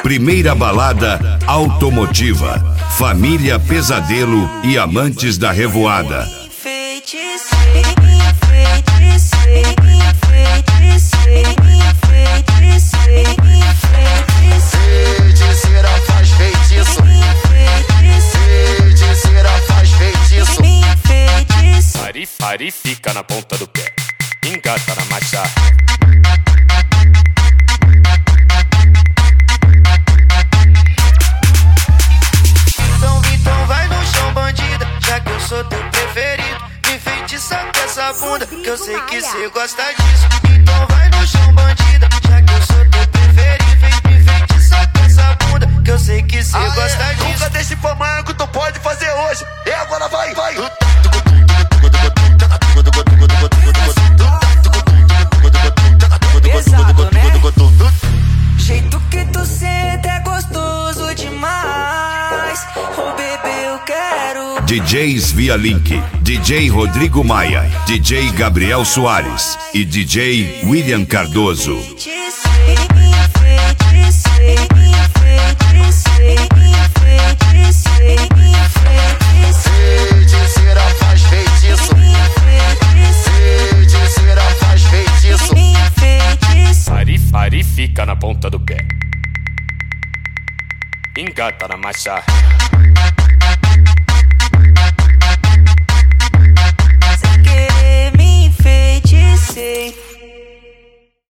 Primeira balada automotiva. Família Pesadelo e amantes da revoada. Ari fica na ponta do pé, engata na marcha. Então vai no chão, bandida, já que eu sou teu preferido. Me enfeitiça com essa bunda, que eu sei que cê gosta disso. Então vai no chão, bandida, já que eu sou teu preferido. Me enfeitiça com essa bunda, que eu sei que cê gosta disso. Nunca deixe pra amanhã que tu pode fazer hoje. E agora vai, vai. Pesado, né? Jeito que tu senta é gostoso demais. Oh, bebê, eu quero. DJs via link. DJ Rodrigo Maia, DJ Gabriel Soares e DJ William Cardoso. Ari fica na ponta do pé, engata na marcha. Sem querer me enfeitecei.